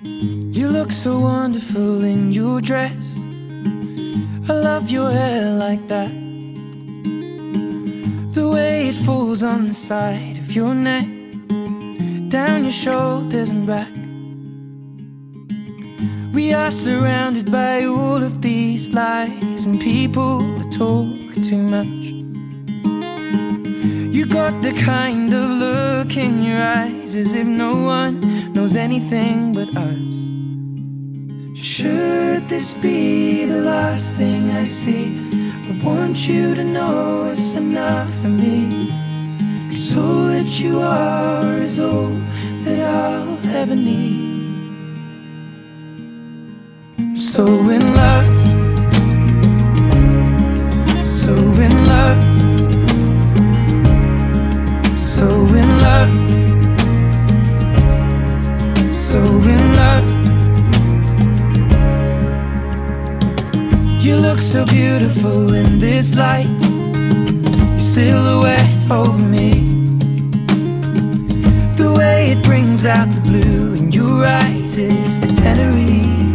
You look so wonderful in your dress. I love your hair like that, the way it falls on the side of your neck, down your shoulders and back. We are surrounded by all of these lies, and people that talk too much. You got the kind of look in your eyes as if no one knows anything but us. Should this be the last thing I see, I want you to know it's enough for me. 'Cause all that you are is all that I'll ever need. I'm so in love, so in love, so in love, so in love. You look so beautiful in this light, your silhouette over me, the way it brings out the blue in your eyes is the Tenerife.